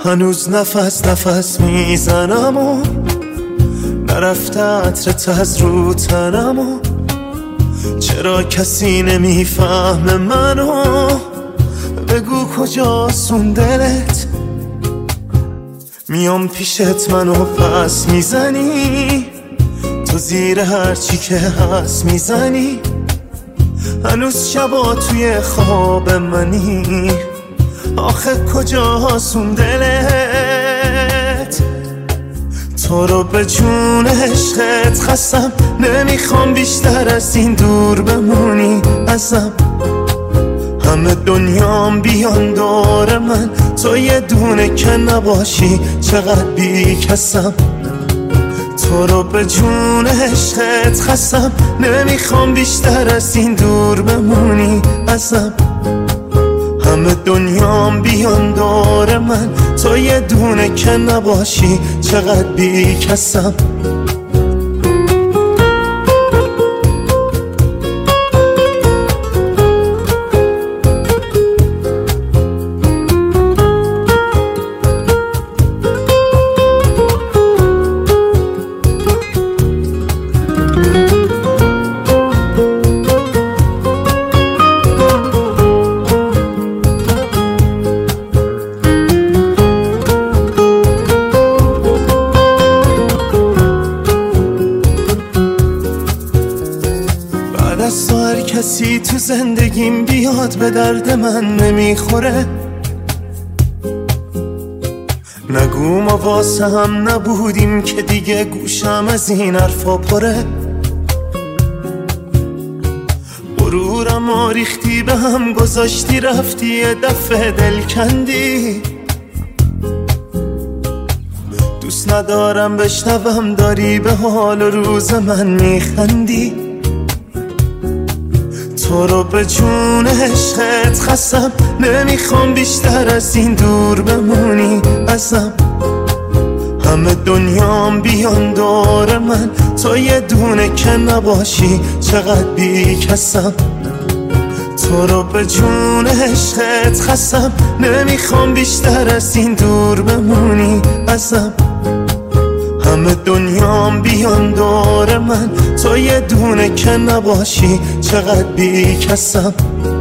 هنوز نفس نفس میزنم و نرفته عطرت از رو تنم و چرا کسی نمیفهمه منو؟ بگو کجاست اون دلت؟ میام پیشت منو پس میزنی، تو زیر هرچی که هست میزنی. هنوز شبا توی خواب منی، آخه کجاست اون دلت؟ تو رو به جون عشقت خستم، نمیخوام بیشتر از این دور بمونی ازم. همه دنیام بیان دور من، تو یه دونه که نباشی چقدر بی کسم. تو رو به جون عشقت خستم، نمیخوام بیشتر از این دور بمونی ازم. همه دنیام بیان دور من، تو یه دونه که نباشی چقدر بی کسم. از تو هر کسی تو زندگیم بیاد به درد من نمیخوره. نگو ما واسه هم نبودیم که دیگه گوشم از این حرفا پره. غرورم و ریختی به هم گذاشتی، رفتی یه دفعه دل کندی. دوست ندارم بشنوم داری به حال و روز من میخندی. تو رو به جون عشقت خستم، نمیخوام بیشتر از این دور بمونی ازم. همه دنیام بیان دور من، تو یه دونه که نباشی چقدر بی کسم. تو رو به جون عشقت خستم، نمیخوام بیشتر از این دور بمونی ازم. همه دنیام بیان دور من، تو یه دونه که نباشی چقدر بی کسم.